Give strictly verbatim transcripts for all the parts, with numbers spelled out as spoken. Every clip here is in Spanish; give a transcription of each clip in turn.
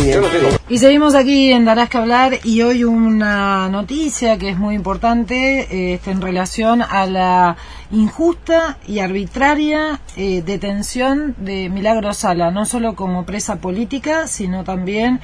Bien. Y seguimos aquí en Darás que Hablar, y hoy una noticia que es muy importante eh, en relación a la injusta y arbitraria eh, detención de Milagro Sala, no solo como presa política, sino también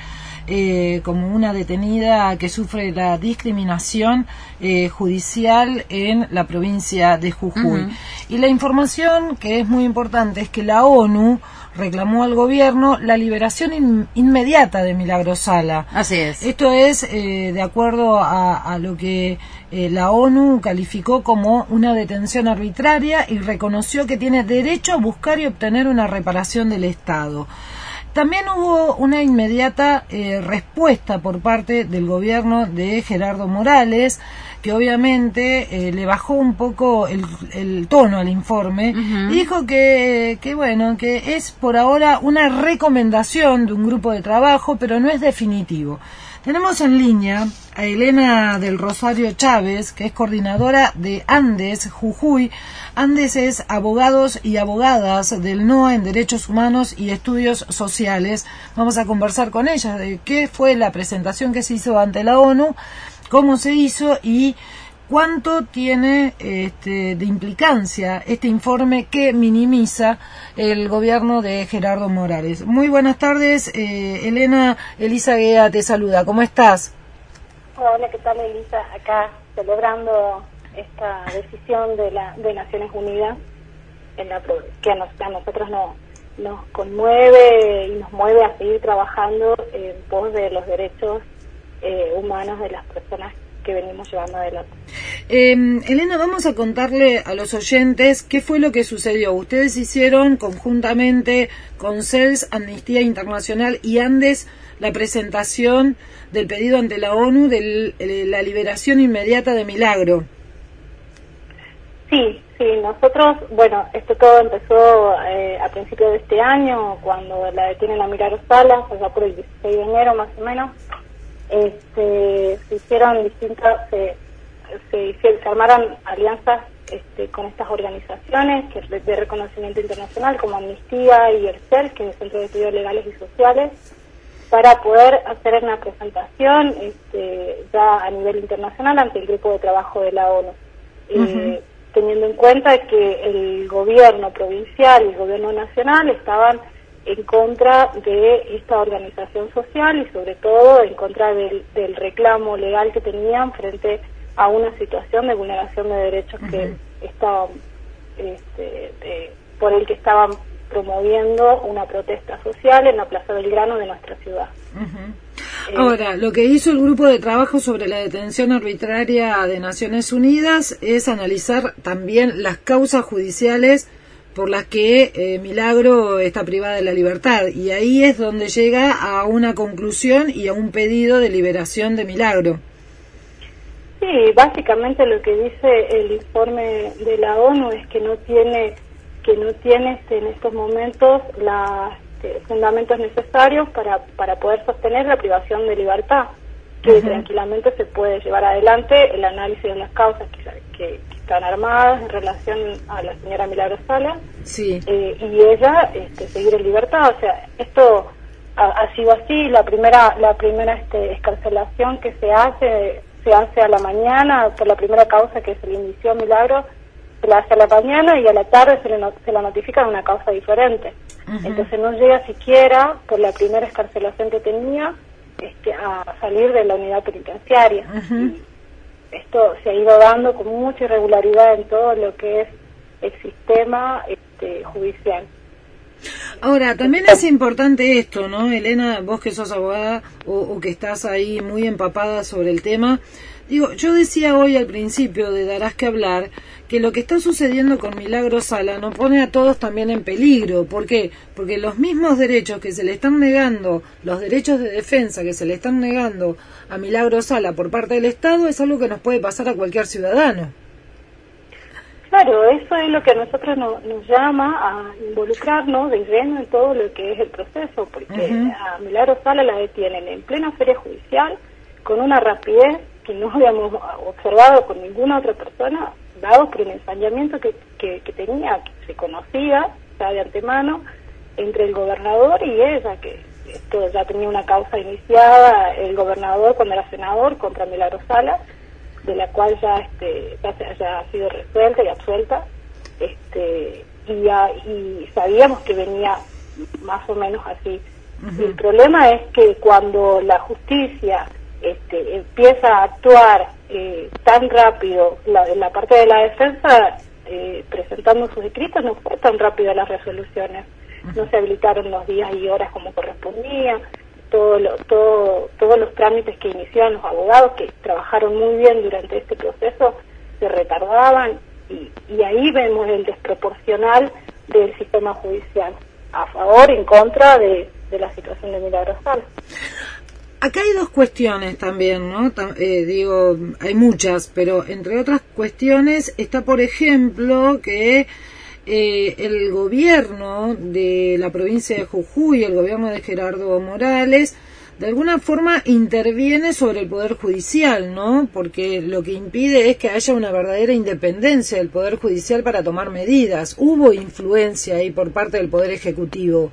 eh, como una detenida que sufre la discriminación eh, judicial en la provincia de Jujuy. Uh-huh. Y la información que es muy importante es que la ONU reclamó al gobierno la liberación in, inmediata de Milagro Sala. Así es. Esto es eh, de acuerdo a, a lo que eh, la ONU calificó como una detención arbitraria y reconoció que tiene derecho a buscar y obtener una reparación del Estado. También hubo una inmediata eh, respuesta por parte del gobierno de Gerardo Morales, que obviamente eh, le bajó un poco el, el tono al informe, uh-huh. y dijo que, que bueno, que es por ahora una recomendación de un grupo de trabajo, pero no es definitivo. Tenemos en línea a Elena del Rosario Chávez, que es coordinadora de Andes Jujuy. Andes es abogados y abogadas del N O A en Derechos Humanos y Estudios Sociales. Vamos a conversar con ella de qué fue la presentación que se hizo ante la ONU, cómo se hizo y cuánto tiene este, de implicancia este informe que minimiza el gobierno de Gerardo Morales. Muy buenas tardes, eh, Elena. Elisa Guea te saluda. ¿Cómo estás? Hola, ¿qué tal, Elisa? Acá celebrando esta decisión de la de Naciones Unidas en la que a, nos, a nosotros no, nos conmueve y nos mueve a seguir trabajando en pos de los derechos eh, humanos de las personas que venimos llevando adelante. Eh, Elena, vamos a contarle a los oyentes qué fue lo que sucedió. Ustedes hicieron conjuntamente con C E L S, Amnistía Internacional y Andes la presentación del pedido ante la ONU de la liberación inmediata de Milagro. Sí, sí, nosotros, bueno, esto todo empezó eh, a principios de este año, cuando la detienen a Milagro Sala, allá por el dieciséis de enero más o menos. Este, se hicieron distintas, se, se, se armaron alianzas este, con estas organizaciones que de reconocimiento internacional como Amnistía y el C E L S, que es el Centro de Estudios Legales y Sociales, para poder hacer una presentación este, ya a nivel internacional ante el grupo de trabajo de la ONU. Uh-huh. eh, teniendo en cuenta que el gobierno provincial y el gobierno nacional estaban en contra de esta organización social y sobre todo en contra del, del reclamo legal que tenían frente a una situación de vulneración de derechos uh-huh. que estaban este, de, por el que estaban promoviendo una protesta social en la Plaza Belgrano de nuestra ciudad. Uh-huh. Eh, Ahora, lo que hizo el grupo de trabajo sobre la detención arbitraria de Naciones Unidas es analizar también las causas judiciales por las que eh, Milagro está privada de la libertad, y ahí es donde llega a una conclusión y a un pedido de liberación de Milagro. Sí, básicamente lo que dice el informe de la ONU es que no tiene que no tiene este, en estos momentos los este, fundamentos necesarios para para poder sostener la privación de libertad, que uh-huh. tranquilamente se puede llevar adelante el análisis de las causas que, que, que están armadas en relación a la señora Milagro Sala, sí. eh, y ella este, seguir en libertad. O sea, esto ha, ha sido así. La primera la primera este, excarcelación que se hace se hace a la mañana por la primera causa que se le inició a Milagro, se la hace a la mañana y a la tarde se le no, se la notifica de una causa diferente. Uh-huh. Entonces no llega siquiera por la primera excarcelación que tenía este, a salir de la unidad penitenciaria. Uh-huh. Y esto se ha ido dando con mucha irregularidad en todo lo que es el sistema este, judicial. Ahora, también es importante esto, ¿no, Elena? Vos que sos abogada o, o que estás ahí muy empapada sobre el tema. Digo, yo decía hoy al principio de Darás que Hablar que lo que está sucediendo con Milagro Sala nos pone a todos también en peligro. ¿Por qué? Porque los mismos derechos que se le están negando, los derechos de defensa que se le están negando a Milagro Sala por parte del Estado, es algo que nos puede pasar a cualquier ciudadano. Claro, eso es lo que a nosotros no, nos llama a involucrarnos de lleno en todo lo que es el proceso, porque uh-huh. a Milagro Sala la detienen en plena feria judicial con una rapidez que no habíamos observado con ninguna otra persona, dado por el ensañamiento que, que, que tenía, que se conocía ya de antemano entre el gobernador y ella, que esto ya tenía una causa iniciada el gobernador cuando era senador contra Milagros Sala, de la cual ya este ya, ya ha sido resuelta y absuelta, este y, ya, y sabíamos que venía más o menos así. Uh-huh. El problema es que cuando la justicia este, empieza a actuar eh, tan rápido, la, la parte de la defensa eh, presentando sus escritos, no fue tan rápido las resoluciones, uh-huh. no se habilitaron los días y horas como correspondía, todo lo, todo, todos los trámites que iniciaron los abogados, que trabajaron muy bien durante este proceso, se retardaban, y, y ahí vemos el desproporcional del sistema judicial, a favor, en contra de, de la situación de Milagros Sala. Acá hay dos cuestiones también, ¿no? Eh, digo, hay muchas, pero entre otras cuestiones está, por ejemplo, que eh, el gobierno de la provincia de Jujuy, el gobierno de Gerardo Morales, de alguna forma interviene sobre el Poder Judicial, ¿no? Porque lo que impide es que haya una verdadera independencia del Poder Judicial para tomar medidas. ¿Hubo influencia ahí por parte del Poder Ejecutivo?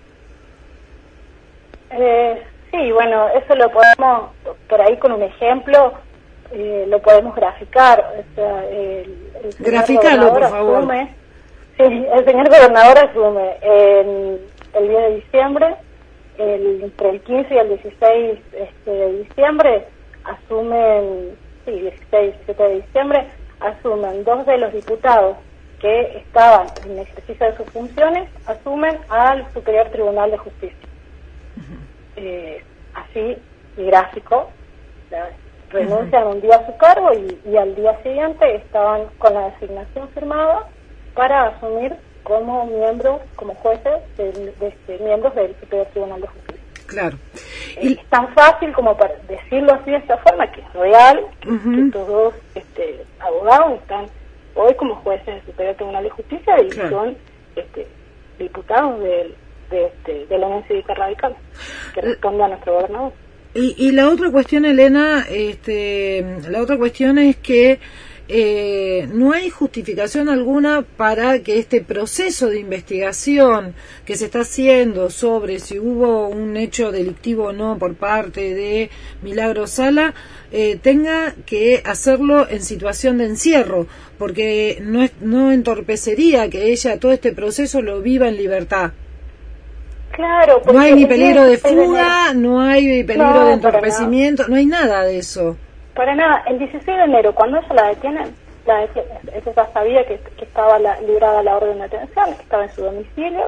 Eh, sí, bueno, eso lo podemos, por ahí con un ejemplo, eh, lo podemos graficar. O sea, el, el señor Graficalo, por favor. Asume, sí, el señor gobernador asume en el diez de diciembre, El, entre el quince y el dieciséis este, de diciembre asumen, sí, dieciséis y diecisiete de diciembre, asumen dos de los diputados que estaban en ejercicio de sus funciones, asumen al Superior Tribunal de Justicia. Uh-huh. Eh, así, gráfico, la, renuncian uh-huh. un día a su cargo y, y al día siguiente estaban con la designación firmada para asumir como miembros, como jueces, de, de, de miembros del Superior Tribunal de Justicia. Claro. Y es tan fácil como para decirlo así de esta forma, que es real, que, uh-huh. que estos dos este, abogados están hoy como jueces del Superior Tribunal de Justicia y claro. son este, diputados de, de, este, de la Unión Cívica Radical, que responde a nuestro gobernador. Y, y la otra cuestión, Elena, este, la otra cuestión es que Eh, no hay justificación alguna para que este proceso de investigación que se está haciendo sobre si hubo un hecho delictivo o no por parte de Milagros Sala eh, tenga que hacerlo en situación de encierro, porque no, es, no entorpecería que ella todo este proceso lo viva en libertad. Claro, no hay ni peligro de fuga, no hay peligro no, de entorpecimiento, no hay nada de eso. Para nada, el dieciséis de enero, cuando ella la detienen, la detienen, ella ya sabía que, que estaba la, librada la orden de detención, que estaba en su domicilio,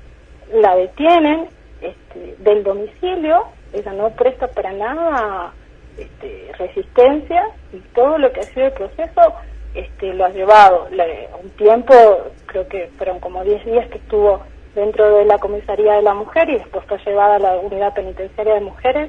la detienen este, del domicilio, ella no presta para nada este, resistencia, y todo lo que ha sido el proceso este, lo ha llevado la, un tiempo, creo que fueron como diez días que estuvo dentro de la comisaría de la mujer y después fue llevada a la unidad penitenciaria de mujeres.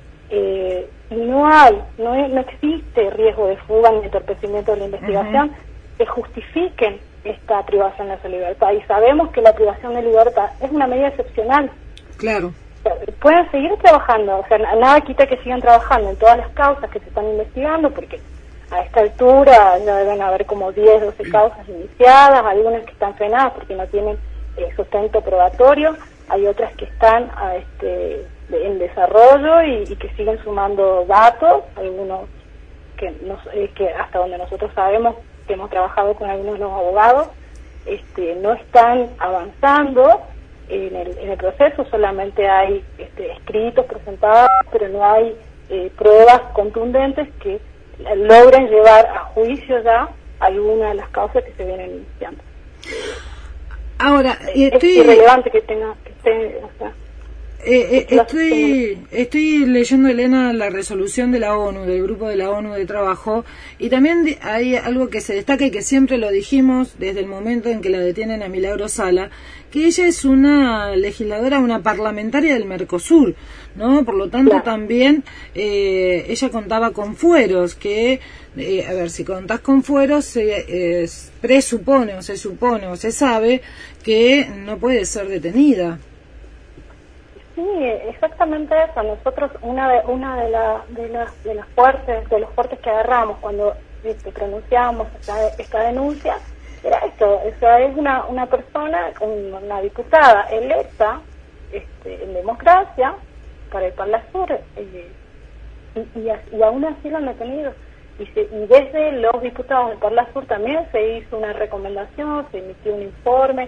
Eh, no hay, no, no existe riesgo de fuga ni entorpecimiento de la investigación uh-huh. que justifiquen esta privación de su libertad, y sabemos que la privación de libertad es una medida excepcional. Claro. O sea, pueden seguir trabajando, o sea, nada quita que sigan trabajando en todas las causas que se están investigando, porque a esta altura ya deben haber como diez, doce causas iniciadas, algunas que están frenadas porque no tienen eh, sustento probatorio, hay otras que están a este en desarrollo y, y que siguen sumando datos, algunos que, nos, eh, que hasta donde nosotros sabemos que hemos trabajado con algunos de los abogados, este, no están avanzando en el, en el proceso, solamente hay este, escritos presentados, pero no hay eh, pruebas contundentes que logren llevar a juicio ya alguna de las causas que se vienen iniciando. Ahora, estoy... es irrelevante que tenga que esté, o sea, Eh, eh, estoy estoy leyendo, Elena, la resolución de la ONU, del grupo de la ONU de trabajo, y también de, hay algo que se destaca y que siempre lo dijimos desde el momento en que la detienen a Milagros Sala, que ella es una legisladora, una parlamentaria del Mercosur, ¿no? Por lo tanto, claro. también eh, ella contaba con fueros, que, eh, a ver, si contás con fueros, se eh, presupone o se supone o se sabe que no puede ser detenida. Sí, exactamente eso. Nosotros una de una de, la, de las de las fuertes de los fuertes que agarramos cuando este, pronunciábamos esta, esta denuncia era esto. O sea, es una una persona, una diputada electa este, en democracia, para el Parla Sur, eh, y, y, y aún así lo han detenido. Y, se, y desde los diputados del Parla Sur también se hizo una recomendación, se emitió un informe,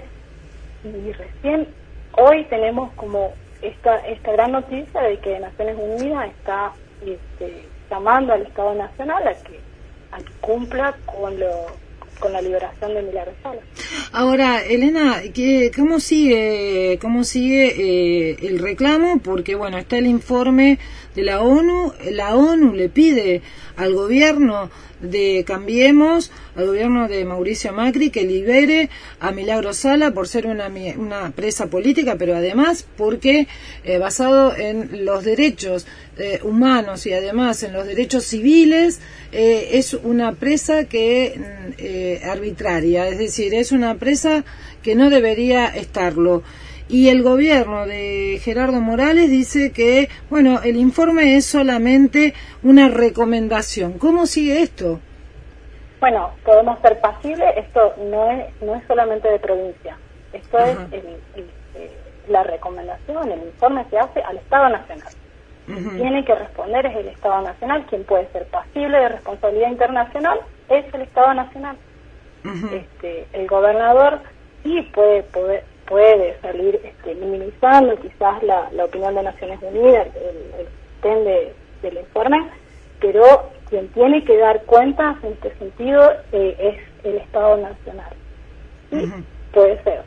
y recién hoy tenemos como esta esta gran noticia de que Naciones Unidas está este, llamando al Estado Nacional a que, a que cumpla con lo con la liberación de Milagros Sala. Ahora, Elena, ¿qué, ¿cómo sigue cómo sigue eh, el reclamo? Porque, bueno, está el informe de la ONU. La ONU le pide al gobierno de Cambiemos, al gobierno de Mauricio Macri, que libere a Milagros Sala por ser una, una presa política, pero además porque eh, basado en los derechos eh, humanos y además en los derechos civiles, eh, es una presa que eh, arbitraria, es decir, es una presa que no debería estarlo. Y el gobierno de Gerardo Morales dice que, bueno, el informe es solamente una recomendación. ¿Cómo sigue esto? Bueno, podemos ser pasibles, esto no es no es solamente de provincia, esto Ajá. es el, el, el, la recomendación, el informe se hace al Estado Nacional. Uh-huh. Tiene que responder es el Estado Nacional, quien puede ser pasible de responsabilidad internacional es el Estado Nacional. Uh-huh. Este, el gobernador sí puede poder puede salir este, minimizando quizás la, la opinión de Naciones Unidas, el, el ten de, del informe, pero quien tiene que dar cuentas en este sentido eh, es el Estado Nacional. Y uh-huh. puede ser,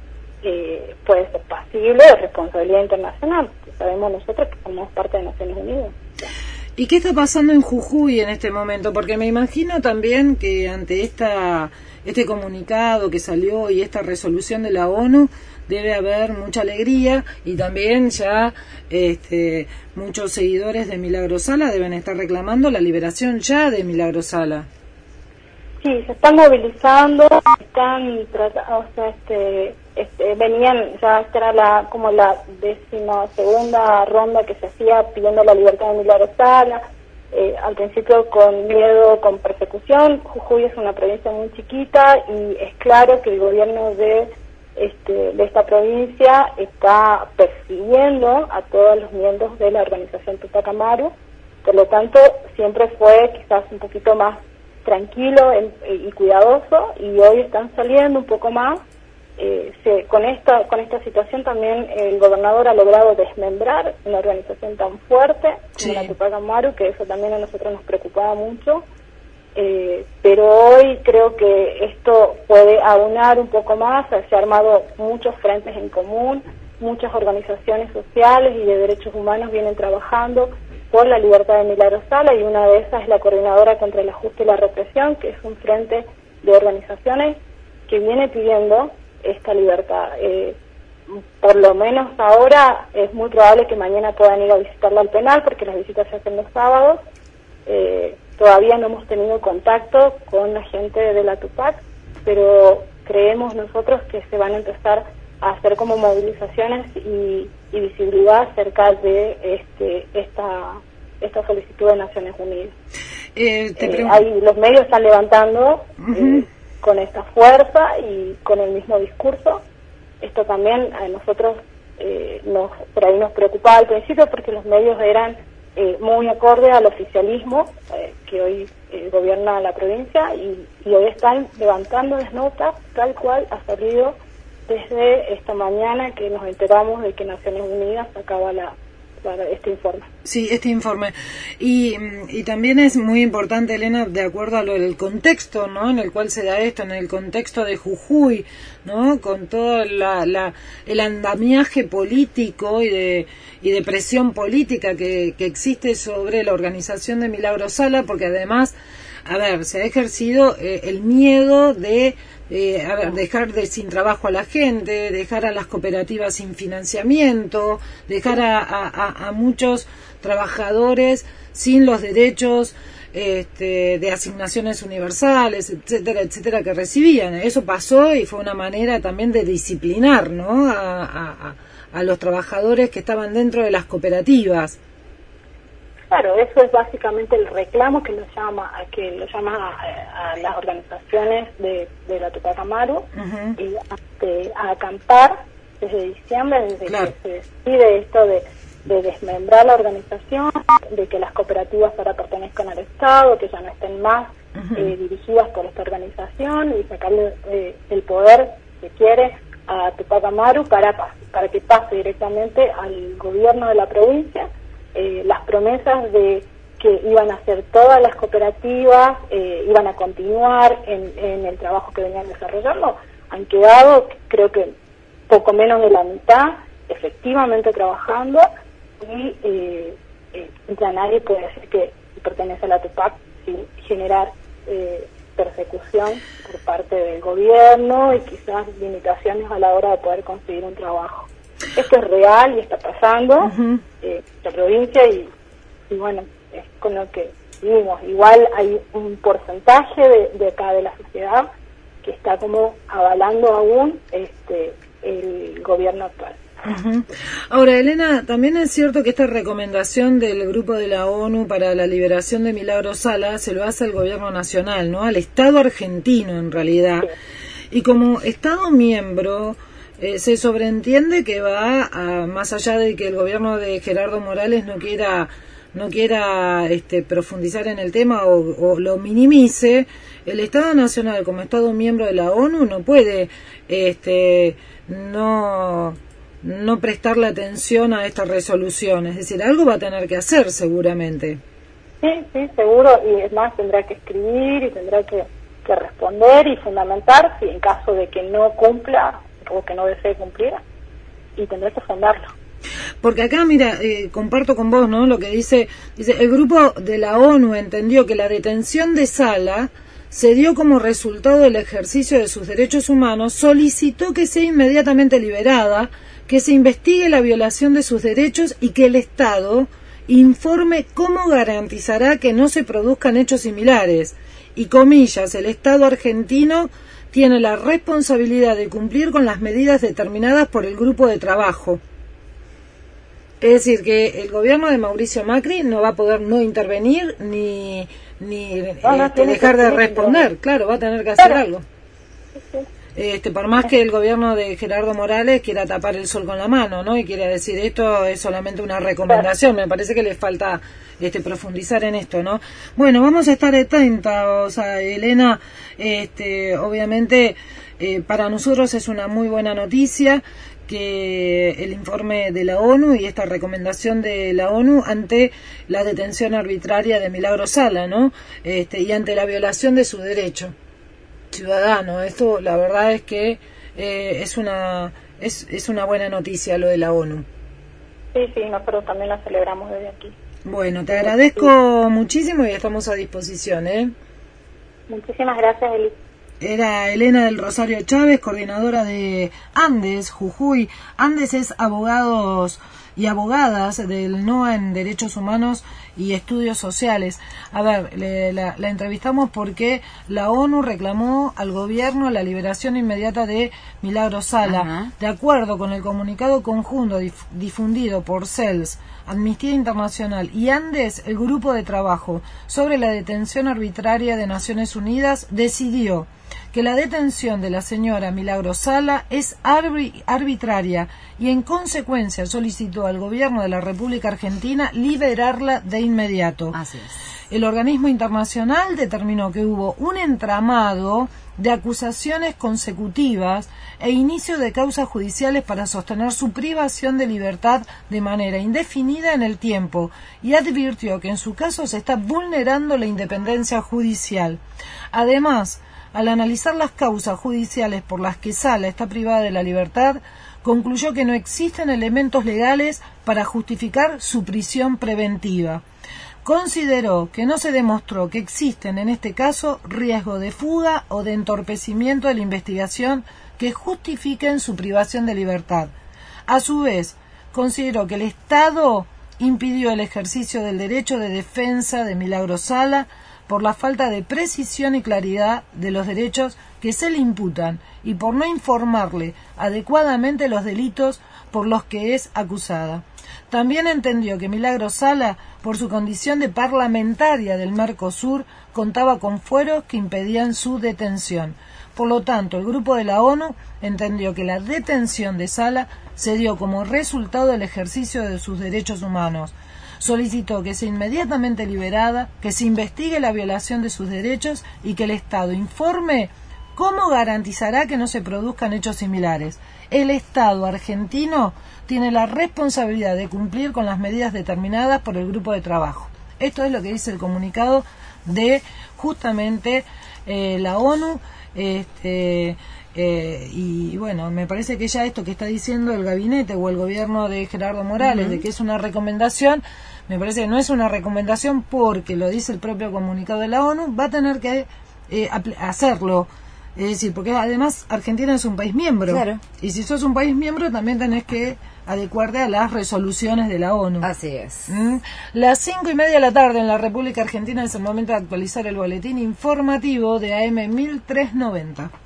eh, puede ser pasible de responsabilidad internacional, que sabemos nosotros que somos parte de Naciones Unidas. ¿Y qué está pasando en Jujuy en este momento? Porque me imagino también que ante esta este comunicado que salió y esta resolución de la ONU debe haber mucha alegría y también ya este, muchos seguidores de Milagros Sala deben estar reclamando la liberación ya de Milagros Sala. Sí, se están movilizando, están tratando, o sea, este, este, venían, ya esta era la, como la decimosegunda ronda que se hacía pidiendo la libertad de Milagros Sala. Eh, al principio con miedo, con persecución. Jujuy es una provincia muy chiquita y es claro que el gobierno de este, de esta provincia está persiguiendo a todos los miembros de la organización Tupac Amaru, por lo tanto siempre fue quizás un poquito más tranquilo en, y cuidadoso, y hoy están saliendo un poco más. Eh, se, con esta con esta situación también el gobernador ha logrado desmembrar una organización tan fuerte como sí. la Tupac Amaru, que eso también a nosotros nos preocupaba mucho, eh, pero hoy creo que esto puede aunar un poco más. Se han armado muchos frentes en común, muchas organizaciones sociales y de derechos humanos vienen trabajando por la libertad de Milagros Sala, y una de esas es la Coordinadora contra el Ajuste y la Represión, que es un frente de organizaciones que viene pidiendo esta libertad. Eh, por lo menos ahora es muy probable que mañana puedan ir a visitarla al penal, porque las visitas se hacen los sábados. Eh, todavía no hemos tenido contacto con la gente de la Tupac, pero creemos nosotros que se van a empezar a hacer como movilizaciones y, y visibilidad acerca de este esta esta solicitud de Naciones Unidas. Eh, te eh, ahí los medios están levantando uh-huh. eh, con esta fuerza y con el mismo discurso. Esto también a nosotros eh, nos por ahí nos preocupaba al principio, porque los medios eran eh, muy acorde al oficialismo eh, que hoy eh, gobierna la provincia, y, y hoy están levantando las notas tal cual ha salido desde esta mañana que nos enteramos de que Naciones Unidas sacaba la para este informe. Sí, este informe. Y, y también es muy importante, Elena, de acuerdo a lo del contexto, ¿no?, en el cual se da esto, en el contexto de Jujuy, ¿no?, con todo la, la, el andamiaje político y de, y de presión política que, que existe sobre la organización de Milagros Sala, porque además, a ver, se ha ejercido eh, el miedo de Eh, a ver, dejar de sin trabajo a la gente, dejar a las cooperativas sin financiamiento, dejar a, a, a muchos trabajadores sin los derechos este, de asignaciones universales, etcétera, etcétera, que recibían. Eso pasó y fue una manera también de disciplinar, ¿no?, a, a, a los trabajadores que estaban dentro de las cooperativas. Claro, eso es básicamente el reclamo que lo llama, que lo llama a, a las organizaciones de, de la Tupac Amaru, uh-huh. y a, de, a acampar desde diciembre, desde claro. que se decide esto de, de desmembrar la organización, de que las cooperativas ahora pertenezcan al Estado, que ya no estén más uh-huh. eh, dirigidas por esta organización, y sacarle eh, el poder que quiere a Tupac Amaru para, para que pase directamente al gobierno de la provincia. Eh, las promesas de que iban a hacer todas las cooperativas, eh, iban a continuar en, en el trabajo que venían desarrollando, han quedado, creo que poco menos de la mitad, efectivamente trabajando, y eh, eh, ya nadie puede decir que pertenece a la Tupac sin generar eh, persecución por parte del gobierno y quizás limitaciones a la hora de poder conseguir un trabajo. Esto es real y está pasando uh-huh. eh, en la provincia y, y bueno, es con lo que vivimos. Igual hay un porcentaje de, de acá de la sociedad que está como avalando aún este el gobierno actual. Uh-huh. Ahora, Elena, también es cierto que esta recomendación del Grupo de la ONU para la liberación de Milagro Sala se lo hace el gobierno nacional, ¿no? Al Estado argentino, en realidad. Sí. Y como Estado miembro, eh, se sobreentiende que va a, más allá de que el gobierno de Gerardo Morales no quiera no quiera este, profundizar en el tema o, o lo minimice, el Estado nacional como Estado miembro de la ONU no puede este no no prestarle atención a esta resolución, es decir, algo va a tener que hacer seguramente. Sí, sí, seguro, y es más, tendrá que escribir y tendrá que, que responder y fundamentar si en caso de que no cumpla o que no desee cumplir, y tendrá que fundarlo. Porque acá, mira, eh, comparto con vos, ¿no? Lo que dice, dice, el grupo de la ONU entendió que la detención de Sala se dio como resultado del ejercicio de sus derechos humanos, solicitó que sea inmediatamente liberada, que se investigue la violación de sus derechos y que el Estado informe cómo garantizará que no se produzcan hechos similares. Y comillas, el Estado argentino tiene la responsabilidad de cumplir con las medidas determinadas por el grupo de trabajo. Es decir, que el gobierno de Mauricio Macri no va a poder no intervenir ni, ni no, no, este, dejar de responder. Claro, va a tener que hacer claro. algo. Este, por más que el gobierno de Gerardo Morales quiera tapar el sol con la mano, ¿no? Y quiera decir, esto es solamente una recomendación. Me parece que le falta este, profundizar en esto, ¿no? Bueno, vamos a estar atentas, o sea, Elena, este, obviamente, eh, para nosotros es una muy buena noticia que el informe de la ONU y esta recomendación de la ONU ante la detención arbitraria de Milagro Sala, ¿no? Este, y ante la violación de su derecho ciudadano. Esto, la verdad es que eh, es una es, es una buena noticia lo de la ONU. Sí, sí, nosotros también la celebramos desde aquí. Bueno, te agradezco sí. muchísimo y estamos a disposición, ¿eh? Muchísimas gracias, Eli. Era Elena del Rosario Chávez, coordinadora de Andes, Jujuy. Andes es abogados y abogadas del N O A en Derechos Humanos y Estudios Sociales. A ver, le, la, la entrevistamos porque la ONU reclamó al gobierno la liberación inmediata de Milagro Sala. Ajá. De acuerdo con el comunicado conjunto dif, difundido por C E L S, Amnistía Internacional y Andes, el grupo de trabajo sobre la detención arbitraria de Naciones Unidas decidió que la detención de la señora Milagro Sala es arbitraria y en consecuencia solicitó al gobierno de la República Argentina liberarla de inmediato. Así es. El organismo internacional determinó que hubo un entramado de acusaciones consecutivas e inicio de causas judiciales para sostener su privación de libertad de manera indefinida en el tiempo y advirtió que en su caso se está vulnerando la independencia judicial. Además, al analizar las causas judiciales por las que Sala está privada de la libertad, concluyó que no existen elementos legales para justificar su prisión preventiva. Consideró que no se demostró que existen en este caso riesgo de fuga o de entorpecimiento de la investigación que justifiquen su privación de libertad. A su vez, consideró que el Estado impidió el ejercicio del derecho de defensa de Milagro Sala por la falta de precisión y claridad de los derechos que se le imputan y por no informarle adecuadamente los delitos por los que es acusada. También entendió que Milagros Sala, por su condición de parlamentaria del Mercosur, contaba con fueros que impedían su detención. Por lo tanto, el grupo de la ONU entendió que la detención de Sala se dio como resultado del ejercicio de sus derechos humanos. Solicitó que sea inmediatamente liberada, que se investigue la violación de sus derechos y que el Estado informe cómo garantizará que no se produzcan hechos similares. El Estado argentino tiene la responsabilidad de cumplir con las medidas determinadas por el grupo de trabajo. Esto es lo que dice el comunicado de justamente eh, la ONU. Este, eh, y bueno, me parece que ya esto que está diciendo el gabinete o el gobierno de Gerardo Morales, uh-huh, de que es una recomendación, me parece que no es una recomendación porque lo dice el propio comunicado de la ONU, va a tener que eh, hacerlo. Es decir, porque además Argentina es un país miembro. Claro. Y si sos un país miembro también tenés que adecuarte a las resoluciones de la ONU. Así es. ¿Mm? Las cinco y media de la tarde en la República Argentina es el momento de actualizar el boletín informativo de A M mil trescientos noventa.